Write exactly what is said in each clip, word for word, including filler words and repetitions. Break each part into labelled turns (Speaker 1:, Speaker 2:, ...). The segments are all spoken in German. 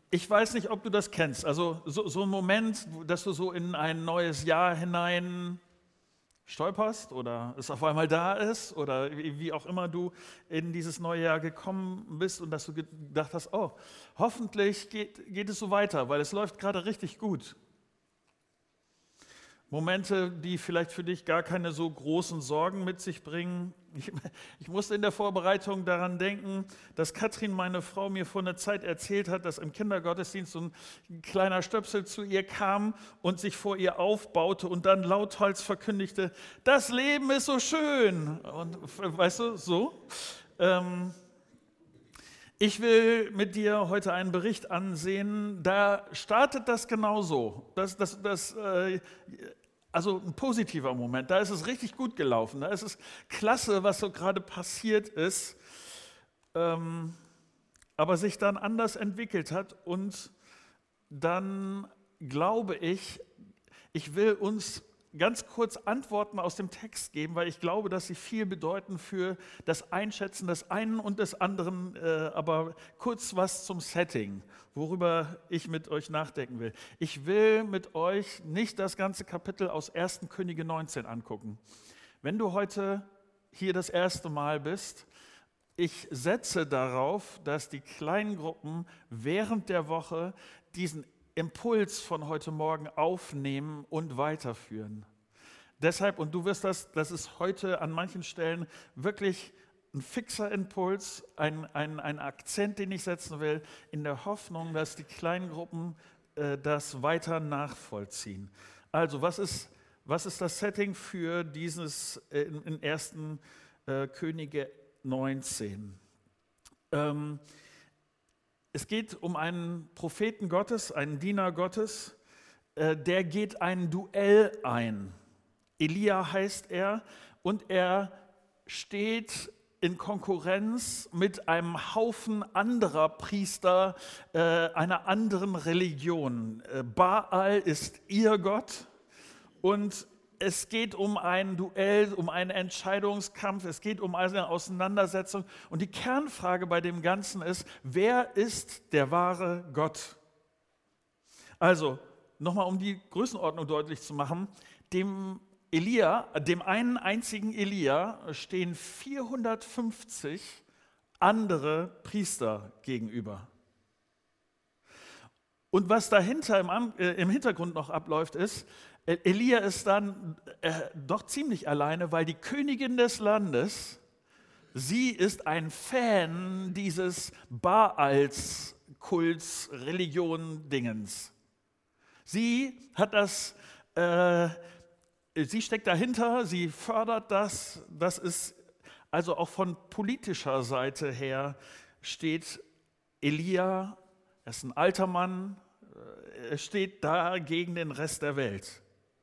Speaker 1: Ich weiß nicht, ob du das kennst. Also so, so ein Moment, dass du so in ein neues Jahr hinein stolperst oder es auf einmal da ist oder wie wie auch immer du in dieses neue Jahr gekommen bist und dass du gedacht hast, oh, hoffentlich geht, geht es so weiter, weil es läuft gerade richtig gut. Momente, die vielleicht für dich gar keine so großen Sorgen mit sich bringen. Ich, ich musste in der Vorbereitung daran denken, dass Katrin, meine Frau, mir vor einer Zeit erzählt hat, dass im Kindergottesdienst so ein kleiner Stöpsel zu ihr kam und sich vor ihr aufbaute und dann lauthals verkündigte, das Leben ist so schön. Und weißt du, so. Ähm, Ich will mit dir heute einen Bericht ansehen, da startet das genauso. Das, das, das, äh, also ein positiver Moment, da ist es richtig gut gelaufen, da ist es klasse, was so gerade passiert ist, ähm, aber sich dann anders entwickelt hat und dann glaube ich, ich will uns ganz kurz Antworten aus dem Text geben, weil ich glaube, dass sie viel bedeuten für das Einschätzen des einen und des anderen, äh, aber kurz was zum Setting, worüber ich mit euch nachdenken will. Ich will mit euch nicht das ganze Kapitel aus ersten Könige neunzehn angucken. Wenn du heute hier das erste Mal bist, ich setze darauf, dass die Kleingruppen während der Woche diesen Impuls von heute Morgen aufnehmen und weiterführen. Deshalb, und du wirst das, das ist heute an manchen Stellen wirklich ein fixer Impuls, ein, ein, ein Akzent, den ich setzen will, in der Hoffnung, dass die Kleingruppen äh, das weiter nachvollziehen. Also, was ist, was ist das Setting für dieses äh, in, in ersten Äh, Könige neunzehn? Ähm, Es geht um einen Propheten Gottes, einen Diener Gottes, äh, der geht ein Duell ein. Elia heißt er und er steht in Konkurrenz mit einem Haufen anderer Priester äh, einer anderen Religion. Äh, Baal ist ihr Gott und es geht um ein Duell, um einen Entscheidungskampf, es geht um eine Auseinandersetzung. Und die Kernfrage bei dem Ganzen ist, wer ist der wahre Gott? Also, nochmal um die Größenordnung deutlich zu machen, dem Elia, dem einen einzigen Elia, stehen vierhundertfünfzig andere Priester gegenüber. Und was dahinter im, äh, im Hintergrund noch abläuft, ist, Elia ist dann äh, doch ziemlich alleine, weil die Königin des Landes, sie ist ein Fan dieses Baals-Kults, Religion-Dingens. Sie hat das, äh, sie steckt dahinter, sie fördert das, das ist also auch von politischer Seite her steht Elia, er ist ein alter Mann, er steht da gegen den Rest der Welt.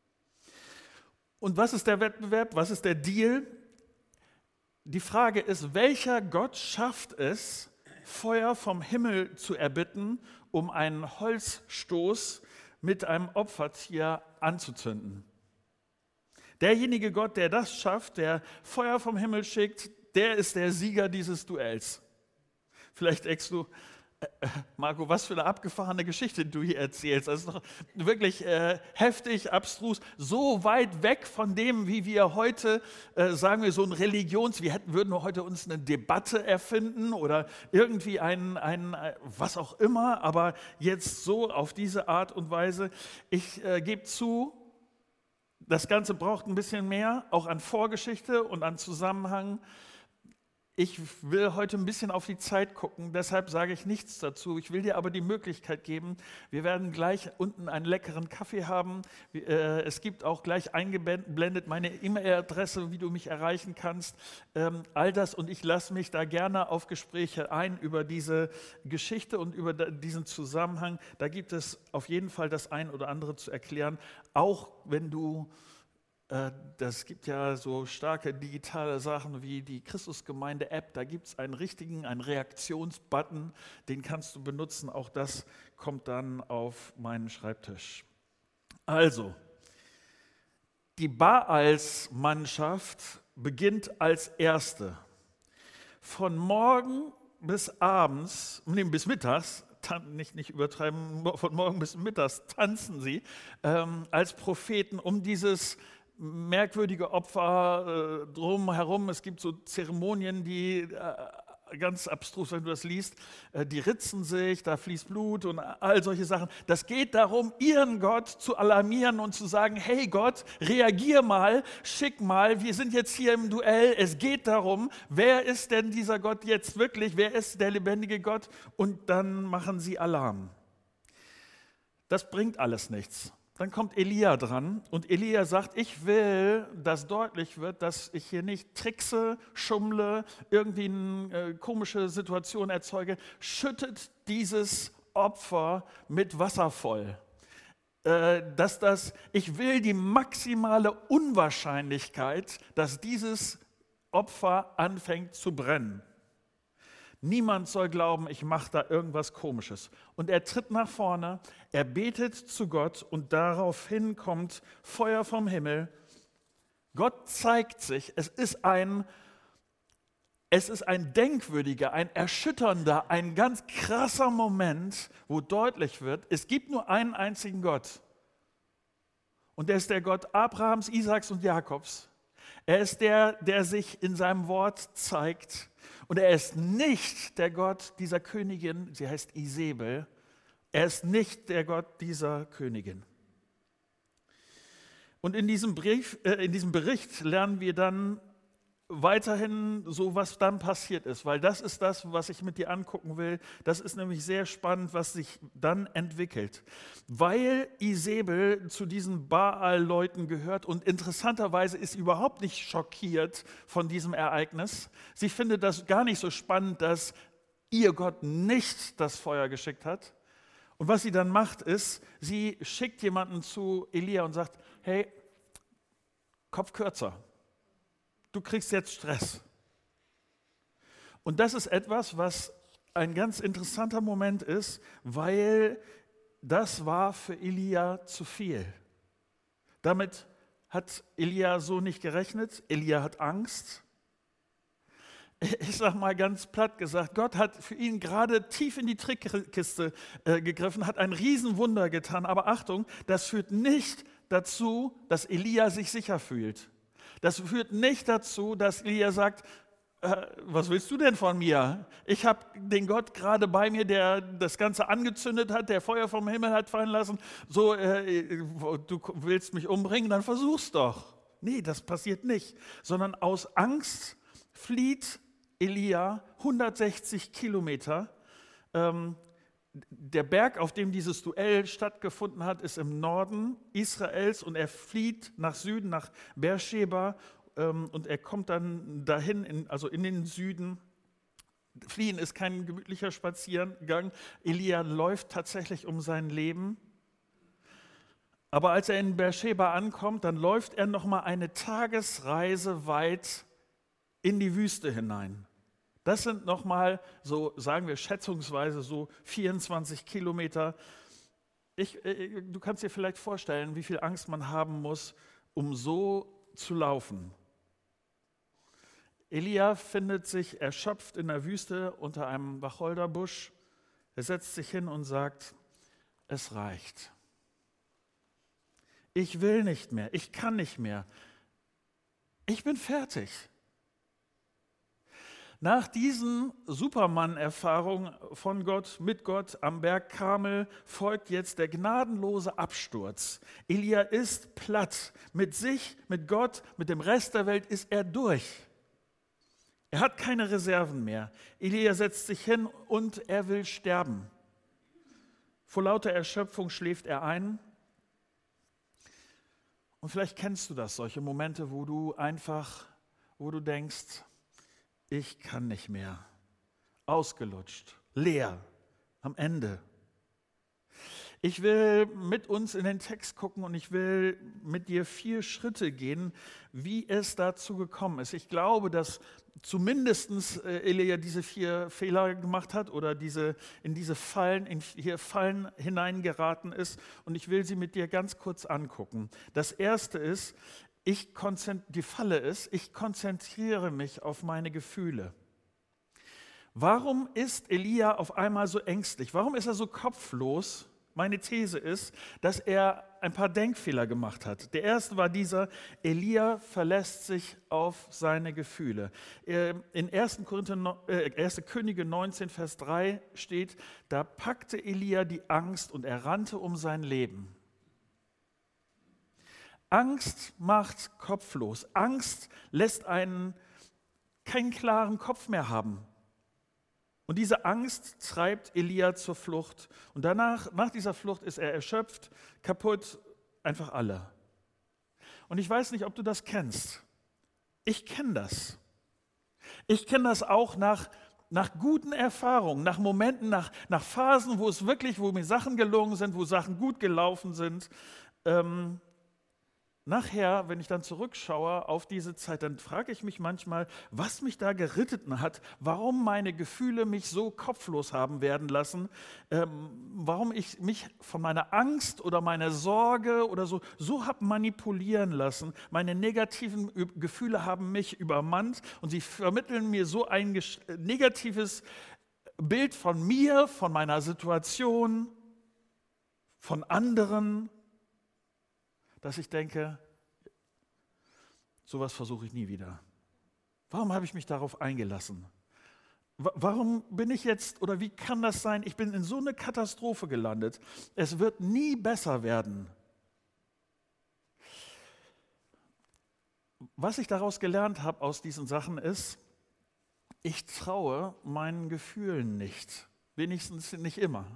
Speaker 1: Und was ist der Wettbewerb? Was ist der Deal? Die Frage ist, welcher Gott schafft es, Feuer vom Himmel zu erbitten, um einen Holzstoß mit einem Opfertier anzuzünden? Derjenige Gott, der das schafft, der Feuer vom Himmel schickt, der ist der Sieger dieses Duells. Vielleicht denkst du, Marco, was für eine abgefahrene Geschichte du hier erzählst. Das ist doch wirklich äh, heftig, abstrus, so weit weg von dem, wie wir heute, äh, sagen wir so ein Religions, wir hätten, würden heute uns eine Debatte erfinden oder irgendwie ein, ein, was auch immer, aber jetzt so auf diese Art und Weise. Ich äh, gebe zu, das Ganze braucht ein bisschen mehr, auch an Vorgeschichte und an Zusammenhang. Ich will heute ein bisschen auf die Zeit gucken, deshalb sage ich nichts dazu. Ich will dir aber die Möglichkeit geben, wir werden gleich unten einen leckeren Kaffee haben. Es gibt auch gleich eingeblendet meine E-Mail-Adresse, wie du mich erreichen kannst. All das, und ich lasse mich da gerne auf Gespräche ein über diese Geschichte und über diesen Zusammenhang. Da gibt es auf jeden Fall das ein oder andere zu erklären, auch wenn du Das gibt ja so starke digitale Sachen wie die Christusgemeinde-App. Da gibt es einen richtigen, einen Reaktionsbutton, den kannst du benutzen. Auch das kommt dann auf meinen Schreibtisch. Also, die Baals-Mannschaft beginnt als erste. Von morgen bis abends, nee, bis mittags tan- nicht, nicht übertreiben, von morgen bis mittags tanzen sie ähm, als Propheten um dieses merkwürdige Opfer äh, drumherum. Es gibt so Zeremonien, die äh, ganz abstrus, wenn du das liest, äh, die ritzen sich, da fließt Blut und all solche Sachen. Das geht darum, ihren Gott zu alarmieren und zu sagen, hey Gott, reagier mal, schick mal, wir sind jetzt hier im Duell. Es geht darum, wer ist denn dieser Gott jetzt wirklich, wer ist der lebendige Gott? Und dann machen sie Alarm. Das bringt alles nichts. Dann kommt Elia dran und Elia sagt, ich will, dass deutlich wird, dass ich hier nicht trickse, schummle, irgendwie eine äh, komische Situation erzeuge. Schüttet dieses Opfer mit Wasser voll. Äh, dass das, ich will die maximale Unwahrscheinlichkeit, dass dieses Opfer anfängt zu brennen. Niemand soll glauben, ich mache da irgendwas Komisches. Und er tritt nach vorne, er betet zu Gott und daraufhin kommt Feuer vom Himmel. Gott zeigt sich. Es ist ein, es ist ein denkwürdiger, ein erschütternder, ein ganz krasser Moment, wo deutlich wird, es gibt nur einen einzigen Gott. Und der ist der Gott Abrahams, Isaaks und Jakobs. Er ist der, der sich in seinem Wort zeigt. Und er ist nicht der Gott dieser Königin, sie heißt Isabel. Er ist nicht der Gott dieser Königin. Und in diesem Brief, äh, in diesem Bericht lernen wir dann weiterhin so, was dann passiert ist, weil das ist das, was ich mit dir angucken will. Das ist nämlich sehr spannend, was sich dann entwickelt. Weil Isabel zu diesen Baal-Leuten gehört und interessanterweise ist sie überhaupt nicht schockiert von diesem Ereignis. Sie findet das gar nicht so spannend, dass ihr Gott nicht das Feuer geschickt hat. Und was sie dann macht, ist, sie schickt jemanden zu Elia und sagt, hey, Kopf kürzer. Du kriegst jetzt Stress. Und das ist etwas, was ein ganz interessanter Moment ist, weil das war für Elia zu viel. Damit hat Elia so nicht gerechnet. Elia hat Angst. Ich sage mal ganz platt gesagt, Gott hat für ihn gerade tief in die Trickkiste äh, gegriffen, hat ein Riesenwunder getan. Aber Achtung, das führt nicht dazu, dass Elia sich sicher fühlt. Das führt nicht dazu, dass Elia sagt, äh, was willst du denn von mir? Ich habe den Gott gerade bei mir, der das Ganze angezündet hat, der Feuer vom Himmel hat fallen lassen. So, äh, du willst mich umbringen, dann versuch's doch. Nee, das passiert nicht. Sondern aus Angst flieht Elia hundertsechzig Kilometer. Ähm, Der Berg, auf dem dieses Duell stattgefunden hat, ist im Norden Israels und er flieht nach Süden, nach Beersheba ähm, und er kommt dann dahin, in, also in den Süden. Fliehen ist kein gemütlicher Spaziergang. Elia läuft tatsächlich um sein Leben. Aber als er in Beersheba ankommt, dann läuft er nochmal eine Tagesreise weit in die Wüste hinein. Das sind nochmal, so sagen wir schätzungsweise, so vierundzwanzig Kilometer. Ich, äh, du kannst dir vielleicht vorstellen, wie viel Angst man haben muss, um so zu laufen. Elia findet sich erschöpft in der Wüste unter einem Wacholderbusch. Er setzt sich hin und sagt, es reicht. Ich will nicht mehr, ich kann nicht mehr. Ich bin fertig. Nach diesen Superman-Erfahrungen von Gott, mit Gott am Berg Karmel, folgt jetzt der gnadenlose Absturz. Elia ist platt. Mit sich, mit Gott, mit dem Rest der Welt ist er durch. Er hat keine Reserven mehr. Elia setzt sich hin und er will sterben. Vor lauter Erschöpfung schläft er ein. Und vielleicht kennst du das, solche Momente, wo du einfach, wo du denkst, ich kann nicht mehr. Ausgelutscht, leer, am Ende. Ich will mit uns in den Text gucken und ich will mit dir vier Schritte gehen, wie es dazu gekommen ist. Ich glaube, dass zumindest Elia diese vier Fehler gemacht hat oder diese, in diese Fallen, in hier Fallen hineingeraten ist. Und ich will sie mit dir ganz kurz angucken. Das erste ist, Ich die Falle ist, ich konzentriere mich auf meine Gefühle. Warum ist Elia auf einmal so ängstlich? Warum ist er so kopflos? Meine These ist, dass er ein paar Denkfehler gemacht hat. Der erste war dieser: Elia verlässt sich auf seine Gefühle. In erster Könige neunzehn, Vers drei steht, da packte Elia die Angst und er rannte um sein Leben. Angst macht kopflos. Angst lässt einen keinen klaren Kopf mehr haben. Und diese Angst treibt Elia zur Flucht. Und danach, nach dieser Flucht ist er erschöpft, kaputt, einfach alle. Und ich weiß nicht, ob du das kennst. Ich kenne das. Ich kenne das auch nach, nach guten Erfahrungen, nach Momenten, nach, nach Phasen, wo es wirklich, wo mir Sachen gelungen sind, wo Sachen gut gelaufen sind. Ähm, Nachher, wenn ich dann zurückschaue auf diese Zeit, dann frage ich mich manchmal, was mich da geritten hat, warum meine Gefühle mich so kopflos haben werden lassen, ähm, warum ich mich von meiner Angst oder meiner Sorge oder so, so habe manipulieren lassen. Meine negativen Gefühle haben mich übermannt und sie vermitteln mir so ein negatives Bild von mir, von meiner Situation, von anderen, dass ich denke, sowas versuche ich nie wieder. Warum habe ich mich darauf eingelassen? Warum bin ich jetzt, oder wie kann das sein, ich bin in so eine Katastrophe gelandet. Es wird nie besser werden. Was ich daraus gelernt habe aus diesen Sachen ist, ich traue meinen Gefühlen nicht, wenigstens nicht immer.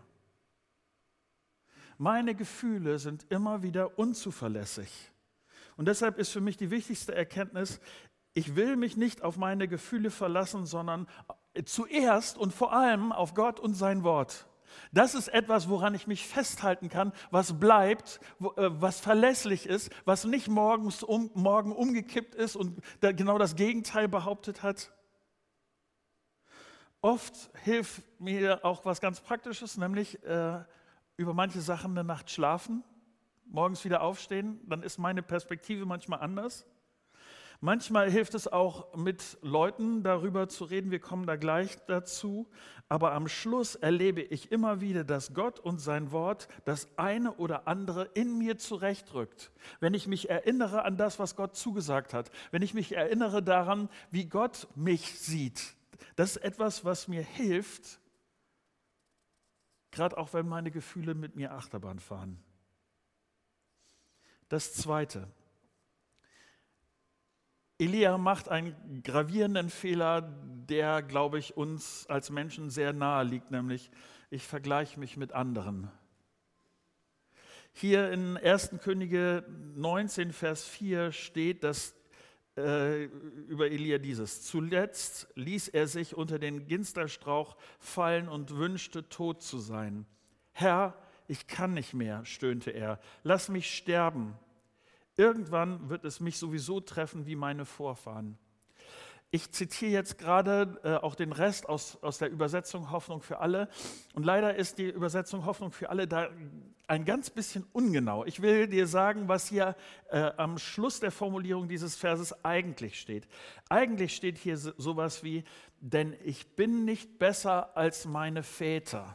Speaker 1: Meine Gefühle sind immer wieder unzuverlässig. Und deshalb ist für mich die wichtigste Erkenntnis, ich will mich nicht auf meine Gefühle verlassen, sondern zuerst und vor allem auf Gott und sein Wort. Das ist etwas, woran ich mich festhalten kann, was bleibt, was verlässlich ist, was nicht morgens um, morgen umgekippt ist und genau das Gegenteil behauptet hat. Oft hilft mir auch was ganz Praktisches, nämlich äh, über manche Sachen eine Nacht schlafen, morgens wieder aufstehen, dann ist meine Perspektive manchmal anders. Manchmal hilft es auch, mit Leuten darüber zu reden, wir kommen da gleich dazu, aber am Schluss erlebe ich immer wieder, dass Gott und sein Wort das eine oder andere in mir zurechtrückt. Wenn ich mich erinnere an das, was Gott zugesagt hat, wenn ich mich erinnere daran, wie Gott mich sieht, das ist etwas, was mir hilft, gerade auch wenn meine Gefühle mit mir Achterbahn fahren. Das Zweite. Elia macht einen gravierenden Fehler, der, glaube ich, uns als Menschen sehr nahe liegt, nämlich ich vergleiche mich mit anderen. Hier in erster Könige neunzehn, Vers vier steht, dass äh, über Elia dieses: Zuletzt ließ er sich unter den Ginsterstrauch fallen und wünschte, tot zu sein. Herr, ich kann nicht mehr, stöhnte er, lass mich sterben. Irgendwann wird es mich sowieso treffen wie meine Vorfahren. Ich zitiere jetzt gerade äh, auch den Rest aus, aus der Übersetzung Hoffnung für alle. Und leider ist die Übersetzung Hoffnung für alle da ein ganz bisschen ungenau. Ich will dir sagen, was hier äh, am Schluss der Formulierung dieses Verses eigentlich steht. Eigentlich steht hier so, sowas wie, denn ich bin nicht besser als meine Väter.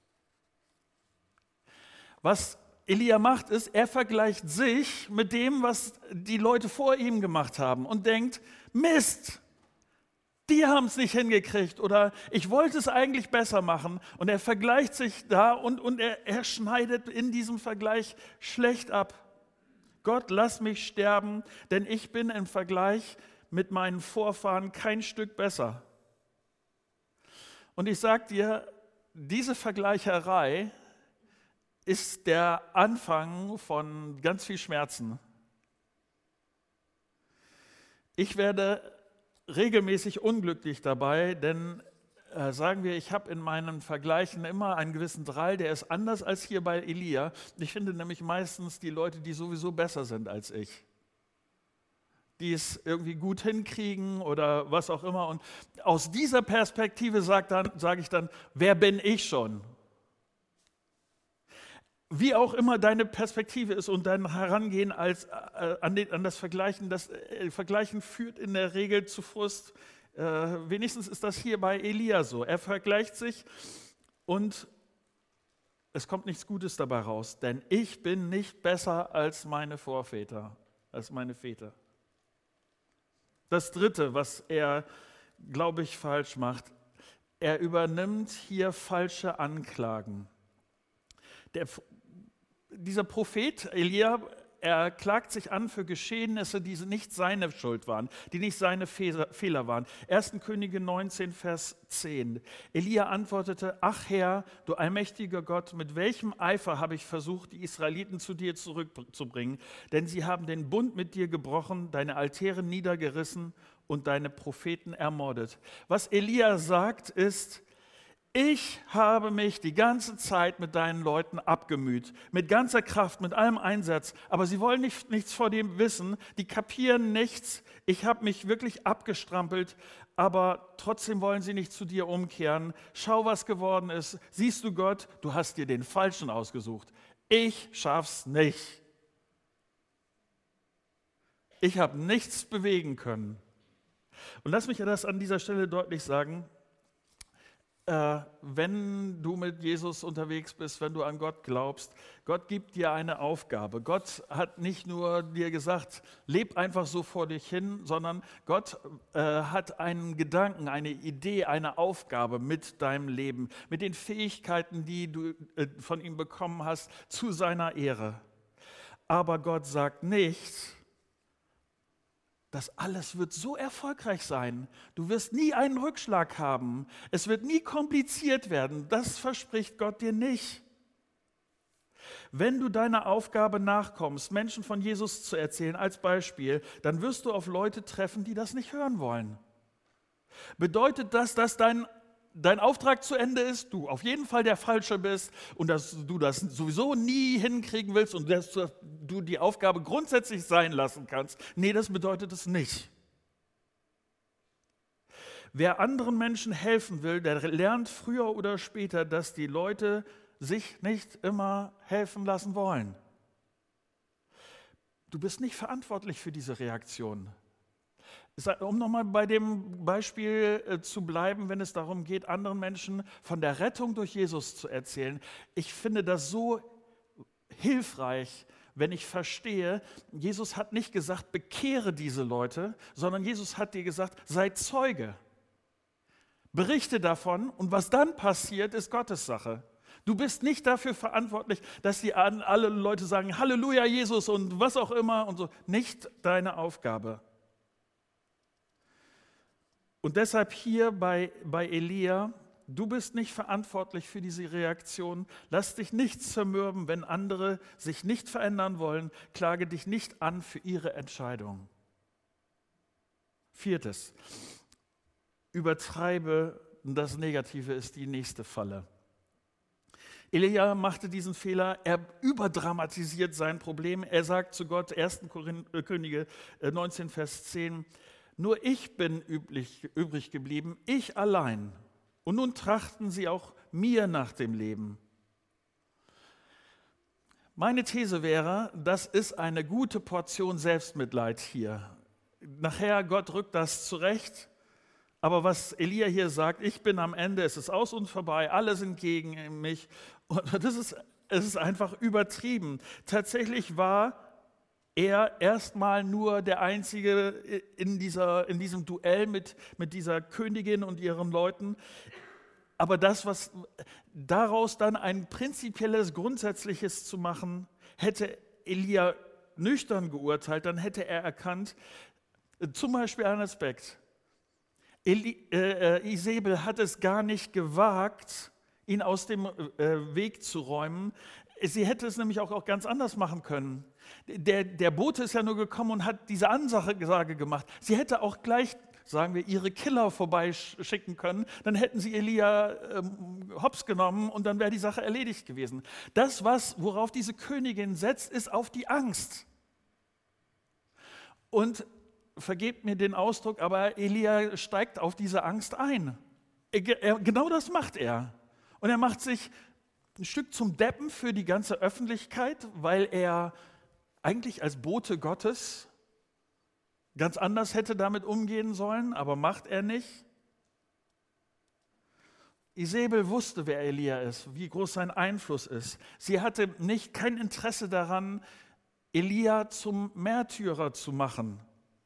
Speaker 1: Was Elia macht, ist, er vergleicht sich mit dem, was die Leute vor ihm gemacht haben und denkt, Mist, die haben es nicht hingekriegt oder ich wollte es eigentlich besser machen. Und er vergleicht sich da und, und er, er schneidet in diesem Vergleich schlecht ab. Gott, lass mich sterben, denn ich bin im Vergleich mit meinen Vorfahren kein Stück besser. Und ich sage dir, diese Vergleicherei ist der Anfang von ganz viel Schmerzen. Ich werde regelmäßig unglücklich dabei, denn äh, sagen wir, ich habe in meinen Vergleichen immer einen gewissen Drall, der ist anders als hier bei Elia. Ich finde nämlich meistens die Leute, die sowieso besser sind als ich, die es irgendwie gut hinkriegen oder was auch immer. Und aus dieser Perspektive sage sag ich dann, wer bin ich schon? Wie auch immer deine Perspektive ist und dein Herangehen als, äh, an, den, an das Vergleichen, das äh, Vergleichen führt in der Regel zu Frust. Äh, wenigstens ist das hier bei Elia so. Er vergleicht sich und es kommt nichts Gutes dabei raus, denn ich bin nicht besser als meine Vorväter, als meine Väter. Das Dritte, was er, glaube ich, falsch macht, er übernimmt hier falsche Anklagen. Der, dieser Prophet Elia, er klagt sich an für Geschehnisse, die nicht seine Schuld waren, die nicht seine Fehler waren. erster Könige neunzehn, Vers zehn. Elia antwortete, ach Herr, du allmächtiger Gott, mit welchem Eifer habe ich versucht, die Israeliten zu dir zurückzubringen? Denn sie haben den Bund mit dir gebrochen, deine Altäre niedergerissen und deine Propheten ermordet. Was Elia sagt ist, ich habe mich die ganze Zeit mit deinen Leuten abgemüht, mit ganzer Kraft, mit allem Einsatz, aber sie wollen nicht, nichts vor dem wissen, die kapieren nichts, ich habe mich wirklich abgestrampelt, aber trotzdem wollen sie nicht zu dir umkehren. Schau, was geworden ist, siehst du Gott, du hast dir den Falschen ausgesucht, ich schaff's nicht. Ich habe nichts bewegen können. Und lass mich das an dieser Stelle deutlich sagen, Äh, wenn du mit Jesus unterwegs bist, wenn du an Gott glaubst, Gott gibt dir eine Aufgabe. Gott hat nicht nur dir gesagt, leb einfach so vor dich hin, sondern Gott äh, hat einen Gedanken, eine Idee, eine Aufgabe mit deinem Leben, mit den Fähigkeiten, die du äh, von ihm bekommen hast, zu seiner Ehre. Aber Gott sagt nicht, das alles wird so erfolgreich sein. Du wirst nie einen Rückschlag haben. Es wird nie kompliziert werden. Das verspricht Gott dir nicht. Wenn du deiner Aufgabe nachkommst, Menschen von Jesus zu erzählen als Beispiel, dann wirst du auf Leute treffen, die das nicht hören wollen. Bedeutet das, dass dein dein Auftrag zu Ende ist, du auf jeden Fall der Falsche bist und dass du das sowieso nie hinkriegen willst und dass du die Aufgabe grundsätzlich sein lassen kannst? Nee, das bedeutet es nicht. Wer anderen Menschen helfen will, der lernt früher oder später, dass die Leute sich nicht immer helfen lassen wollen. Du bist nicht verantwortlich für diese Reaktion. Um nochmal bei dem Beispiel äh, zu bleiben, wenn es darum geht, anderen Menschen von der Rettung durch Jesus zu erzählen. Ich finde das so hilfreich, wenn ich verstehe, Jesus hat nicht gesagt, bekehre diese Leute, sondern Jesus hat dir gesagt, sei Zeuge. Berichte davon und was dann passiert, ist Gottes Sache. Du bist nicht dafür verantwortlich, dass die alle Leute sagen, Halleluja Jesus und was auch immer und so. Nicht deine Aufgabe. Und deshalb hier bei, bei Elia, du bist nicht verantwortlich für diese Reaktion. Lass dich nicht zermürben, wenn andere sich nicht verändern wollen. Klage dich nicht an für ihre Entscheidung. Viertes, übertreibe, das Negative ist die nächste Falle. Elia machte diesen Fehler, er überdramatisiert sein Problem. Er sagt zu Gott, erster Könige neunzehn, Vers zehn, nur ich bin üblich, übrig geblieben, ich allein. Und nun trachten sie auch mir nach dem Leben. Meine These wäre, das ist eine gute Portion Selbstmitleid hier. Nachher, Gott rückt das zurecht. Aber was Elia hier sagt, ich bin am Ende, es ist aus und vorbei, alle sind gegen mich. Und das ist, es ist einfach übertrieben. Tatsächlich war er erstmal nur der Einzige in, dieser, in diesem Duell mit, mit dieser Königin und ihren Leuten. Aber das, was daraus dann ein prinzipielles, grundsätzliches zu machen, hätte Elia nüchtern geurteilt, dann hätte er erkannt, zum Beispiel einen Aspekt. Eli, äh, Isabel hat es gar nicht gewagt, ihn aus dem äh, Weg zu räumen. Sie hätte es nämlich auch, auch ganz anders machen können. Der, der Bote ist ja nur gekommen und hat diese Ansage gemacht. Sie hätte auch gleich, sagen wir, ihre Killer vorbeischicken können. Dann hätten sie Elia ähm, hops genommen und dann wäre die Sache erledigt gewesen. Das, was, worauf diese Königin setzt, ist auf die Angst. Und vergebt mir den Ausdruck, aber Elia steigt auf diese Angst ein. Er, er, genau das macht er. Und er macht sich ein Stück zum Deppen für die ganze Öffentlichkeit, weil er eigentlich als Bote Gottes ganz anders hätte damit umgehen sollen, aber macht er nicht. Isabel wusste, wer Elia ist, wie groß sein Einfluss ist. Sie hatte nicht kein Interesse daran, Elia zum Märtyrer zu machen.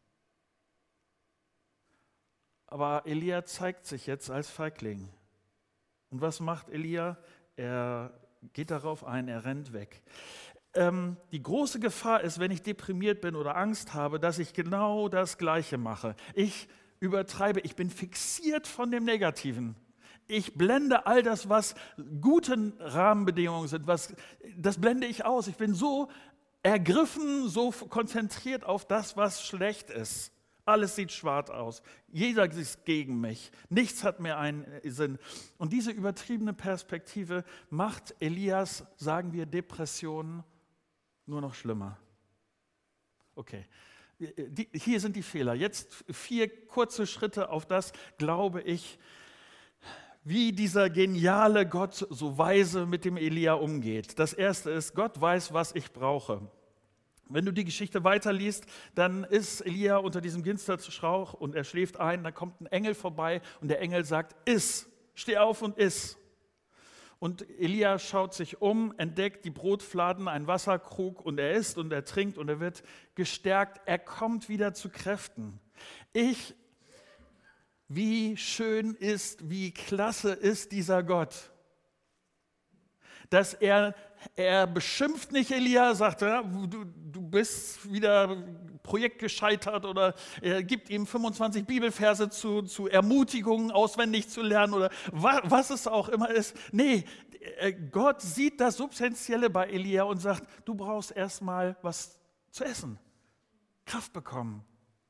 Speaker 1: Aber Elia zeigt sich jetzt als Feigling. Und was macht Elia? Er geht darauf ein, er rennt weg. Ähm, die große Gefahr ist, wenn ich deprimiert bin oder Angst habe, dass ich genau das Gleiche mache. Ich übertreibe, ich bin fixiert von dem Negativen. Ich blende all das, was gute Rahmenbedingungen sind, was, das blende ich aus. Ich bin so ergriffen, so konzentriert auf das, was schlecht ist. Alles sieht schwarz aus. Jeder ist gegen mich. Nichts hat mehr einen Sinn. Und diese übertriebene Perspektive macht Elias, sagen wir, Depressionen nur noch schlimmer. Okay, die, hier sind die Fehler. Jetzt vier kurze Schritte auf das, glaube ich, wie dieser geniale Gott so weise mit dem Elia umgeht. Das erste ist, Gott weiß, was ich brauche. Wenn du die Geschichte weiterliest, dann ist Elia unter diesem Ginsterstrauch und er schläft ein, dann kommt ein Engel vorbei und der Engel sagt, iss, steh auf und iss. Und Elia schaut sich um, entdeckt die Brotfladen, einen Wasserkrug und er isst und er trinkt und er wird gestärkt, er kommt wieder zu Kräften. Ich, wie schön ist, wie klasse ist dieser Gott, dass er, er beschimpft nicht Elia, sagt, ja, du, du bist wieder Projekt gescheitert oder er gibt ihm fünfundzwanzig Bibelverse zu, zu Ermutigungen auswendig zu lernen oder wa, was es auch immer ist. Nee, Gott sieht das Substanzielle bei Elia und sagt, du brauchst erstmal was zu essen, Kraft bekommen.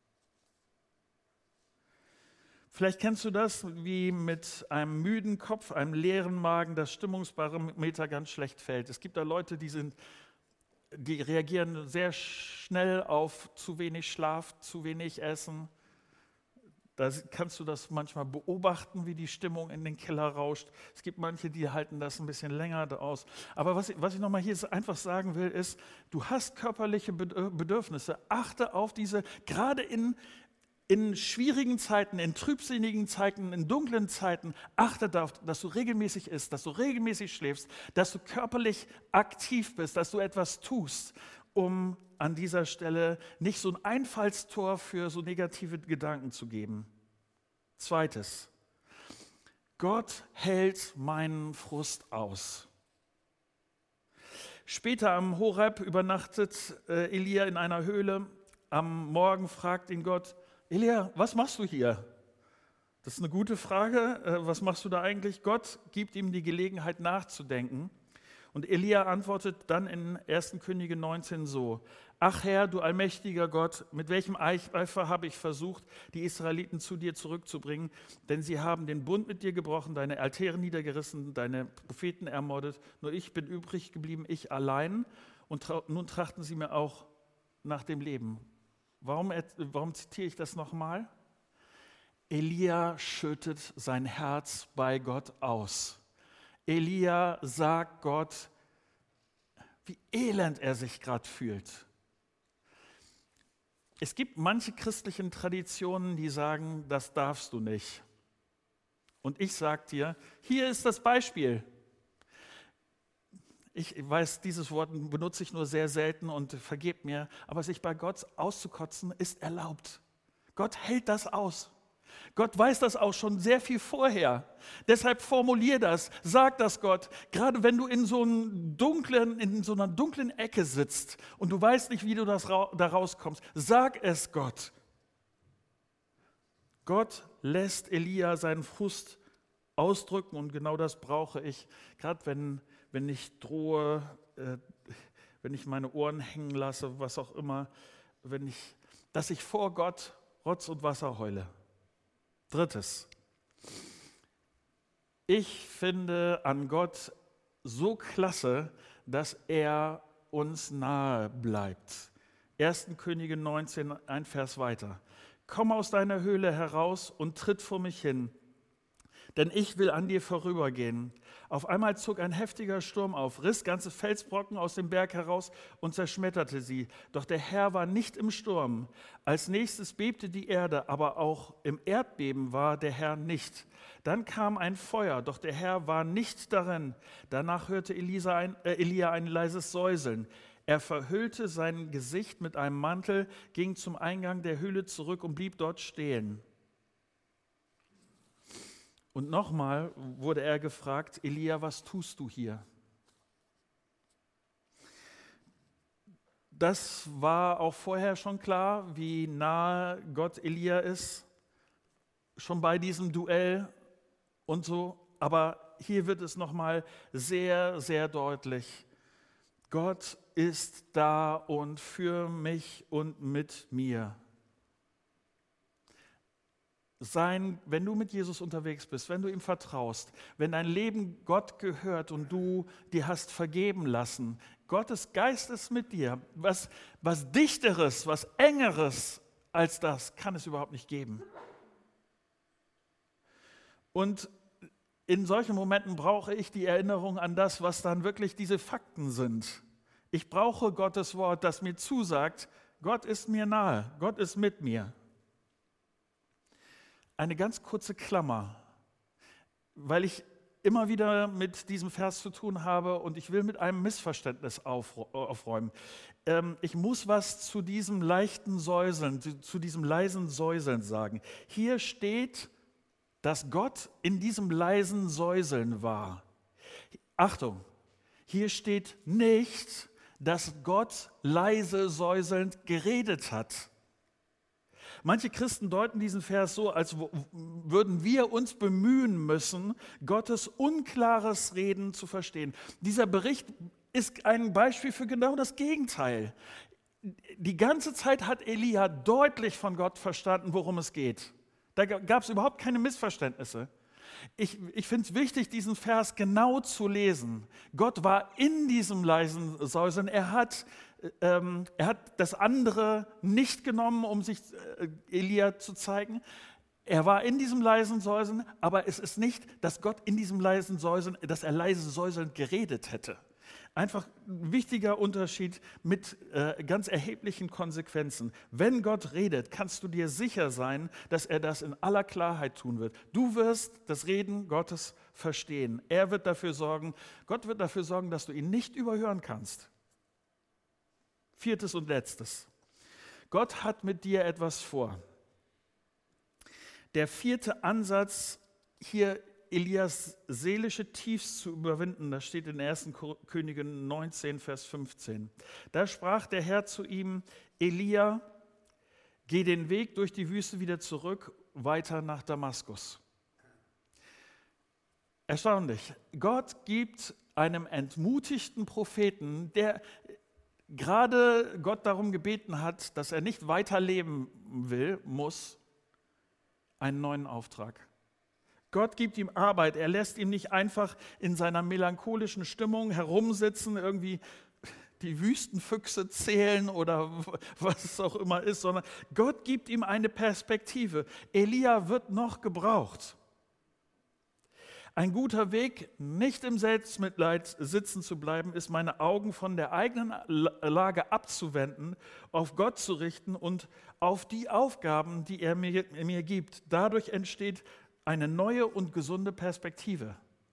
Speaker 1: Vielleicht kennst du das, wie mit einem müden Kopf, einem leeren Magen das Stimmungsbarometer ganz schlecht fällt. Es gibt da Leute, die, sind, die reagieren sehr schnell auf zu wenig Schlaf, zu wenig Essen. Da kannst du das manchmal beobachten, wie die Stimmung in den Keller rauscht. Es gibt manche, die halten das ein bisschen länger aus. Aber was ich, was ich nochmal hier einfach sagen will, ist, du hast körperliche Bedürfnisse. Achte auf diese, gerade in In schwierigen Zeiten, in trübsinnigen Zeiten, in dunklen Zeiten, achte darauf, dass du regelmäßig isst, dass du regelmäßig schläfst, dass du körperlich aktiv bist, dass du etwas tust, um an dieser Stelle nicht so ein Einfallstor für so negative Gedanken zu geben. Zweites, Gott hält meinen Frust aus. Später am Horeb übernachtet äh, Elia in einer Höhle. Am Morgen fragt ihn Gott, Elia, was machst du hier? Das ist eine gute Frage. Was machst du da eigentlich? Gott gibt ihm die Gelegenheit nachzudenken. Und Elia antwortet dann in ersten Könige neunzehn so, ach Herr, du allmächtiger Gott, mit welchem Eifer habe ich versucht, die Israeliten zu dir zurückzubringen, denn sie haben den Bund mit dir gebrochen, deine Altäre niedergerissen, deine Propheten ermordet, nur ich bin übrig geblieben, ich allein, und tra- nun trachten sie mir auch nach dem Leben. Warum, warum zitiere ich das nochmal? Elia schüttet sein Herz bei Gott aus. Elia sagt Gott, wie elend er sich gerade fühlt. Es gibt manche christlichen Traditionen, die sagen, das darfst du nicht. Und ich sage dir, hier ist das Beispiel. Ich weiß, dieses Wort benutze ich nur sehr selten und vergebt mir, aber sich bei Gott auszukotzen ist erlaubt. Gott hält das aus. Gott weiß das auch schon sehr viel vorher. Deshalb formulier das, sag das Gott, gerade wenn du in so, einem dunklen, in so einer dunklen Ecke sitzt und du weißt nicht, wie du das ra- da rauskommst, sag es Gott. Gott lässt Elia seinen Frust ausdrücken und genau das brauche ich, gerade wenn wenn ich drohe, äh, wenn ich meine Ohren hängen lasse, was auch immer, wenn ich, dass ich vor Gott Rotz und Wasser heule. Drittes, ich finde an Gott so klasse, dass er uns nahe bleibt. ersten Könige neunzehn, ein Vers weiter. Komm aus deiner Höhle heraus und tritt vor mich hin. denn ich will an dir vorübergehen. Auf einmal zog ein heftiger Sturm auf, riss ganze Felsbrocken aus dem Berg heraus und zerschmetterte sie. Doch der Herr war nicht im Sturm. Als nächstes bebte die Erde, aber auch im Erdbeben war der Herr nicht. Dann kam ein Feuer, doch der Herr war nicht darin. Danach hörte Elisa ein, äh, Elia ein leises Säuseln. Er verhüllte sein Gesicht mit einem Mantel, ging zum Eingang der Höhle zurück und blieb dort stehen. Und nochmal wurde er gefragt, Elia, was tust du hier? Das war auch vorher schon klar, wie nahe Gott Elia ist, schon bei diesem Duell und so. Aber hier wird es nochmal sehr, sehr deutlich. Gott ist da und für mich und mit mir. Sein, wenn du mit Jesus unterwegs bist, wenn du ihm vertraust, wenn dein Leben Gott gehört und du dir hast vergeben lassen, Gottes Geist ist mit dir. Was, was Dichteres, was Engeres als das kann es überhaupt nicht geben. Und in solchen Momenten brauche ich die Erinnerung an das, was dann wirklich diese Fakten sind. Ich brauche Gottes Wort, das mir zusagt, Gott ist mir nahe, Gott ist mit mir. Eine ganz kurze Klammer, weil ich immer wieder mit diesem Vers zu tun habe und ich will mit einem Missverständnis aufräumen. Ich muss was zu diesem leichten Säuseln, zu diesem leisen Säuseln sagen. Hier steht, dass Gott in diesem leisen Säuseln war. Achtung, hier steht nicht, dass Gott leise säuselnd geredet hat. Manche Christen deuten diesen Vers so, als würden wir uns bemühen müssen, Gottes unklares Reden zu verstehen. Dieser Bericht ist ein Beispiel für genau das Gegenteil. Die ganze Zeit hat Elia deutlich von Gott verstanden, worum es geht. Da gab es überhaupt keine Missverständnisse. Ich, ich finde es wichtig, diesen Vers genau zu lesen. Gott war in diesem leisen Säuseln. Er hat, ähm, er hat das andere nicht genommen, um sich äh, Elia zu zeigen. Er war in diesem leisen Säuseln, aber es ist nicht, dass Gott in diesem leisen Säuseln, dass er leise säuselnd geredet hätte. Einfach ein wichtiger Unterschied mit äh, ganz erheblichen Konsequenzen. Wenn Gott redet, kannst du dir sicher sein, dass er das in aller Klarheit tun wird. Du wirst das Reden Gottes verstehen. Er wird dafür sorgen, Gott wird dafür sorgen, dass du ihn nicht überhören kannst. Viertes und letztes. Gott hat mit dir etwas vor. Der vierte Ansatz hier, Elias seelische Tiefs zu überwinden, das steht in ersten Könige neunzehn, Vers fünfzehn. Da sprach der Herr zu ihm, Elia, geh den Weg durch die Wüste wieder zurück, weiter nach Damaskus. Erstaunlich. Gott gibt einem entmutigten Propheten, der gerade Gott darum gebeten hat, dass er nicht weiterleben will, muss, einen neuen Auftrag. Gott gibt ihm Arbeit, er lässt ihn nicht einfach in seiner melancholischen Stimmung herumsitzen, irgendwie die Wüstenfüchse zählen oder was es auch immer ist, sondern Gott gibt ihm eine Perspektive. Elia wird noch gebraucht. Ein guter Weg, nicht im Selbstmitleid sitzen zu bleiben, ist, meine Augen von der eigenen Lage abzuwenden, auf Gott zu richten und auf die Aufgaben, die er mir, mir gibt. Dadurch entsteht eine neue und gesunde Perspektive.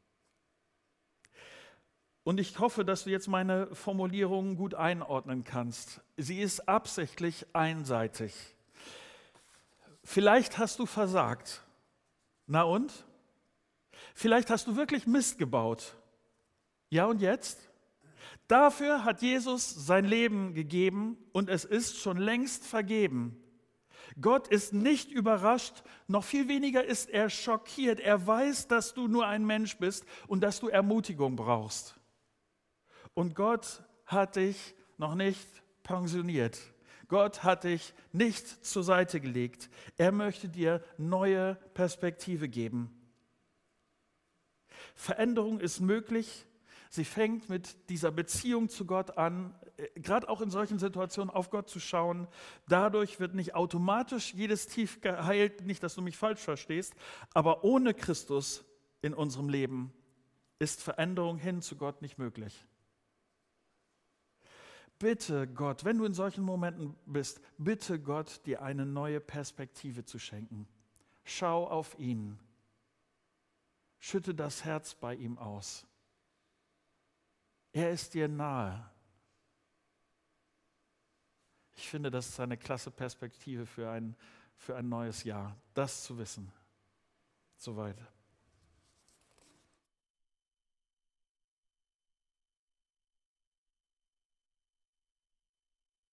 Speaker 1: Und ich hoffe, dass du jetzt meine Formulierungen gut einordnen kannst. Sie ist absichtlich einseitig. Vielleicht hast du versagt. Na und? Vielleicht hast du wirklich Mist gebaut. Ja und jetzt? Dafür hat Jesus sein Leben gegeben und es ist schon längst vergeben. Gott ist nicht überrascht, noch viel weniger ist er schockiert. Er weiß, dass du nur ein Mensch bist und dass du Ermutigung brauchst. Und Gott hat dich noch nicht pensioniert. Gott hat dich nicht zur Seite gelegt. Er möchte dir neue Perspektive geben. Veränderung ist möglich. Sie fängt mit dieser Beziehung zu Gott an, gerade auch in solchen Situationen auf Gott zu schauen. Dadurch wird nicht automatisch jedes Tief geheilt, nicht, dass du mich falsch verstehst, aber ohne Christus in unserem Leben ist Veränderung hin zu Gott nicht möglich. Bitte Gott, wenn du in solchen Momenten bist, bitte Gott, dir eine neue Perspektive zu schenken. Schau auf ihn. Schütte das Herz bei ihm aus. Er ist dir nahe. Ich finde, das ist eine klasse Perspektive für ein, für ein neues Jahr, das zu wissen. Soweit.